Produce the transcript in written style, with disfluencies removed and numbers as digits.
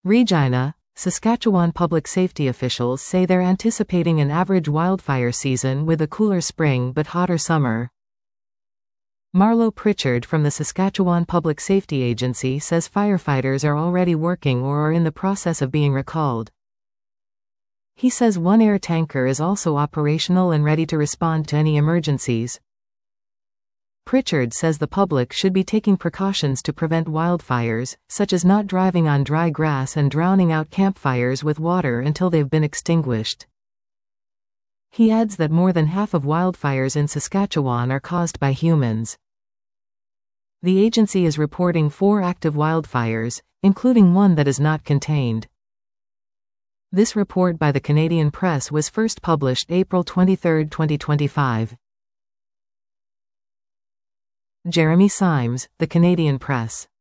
Regina, Saskatchewan public safety officials say they're anticipating an average wildfire season with a cooler spring but hotter summer. Marlo Pritchard from the Saskatchewan Public Safety Agency says firefighters are already working or are in the process of being recalled. He says one air tanker is also operational and ready to respond to any emergencies. Pritchard says the public should be taking precautions to prevent wildfires, such as not driving on dry grass and drowning out campfires with water until they've been extinguished. He adds that more than half of wildfires in Saskatchewan are caused by humans. The agency is reporting 4 active wildfires, including one that is not contained. This report by the Canadian Press was first published April 23, 2025. Jeremy Symes, The Canadian Press.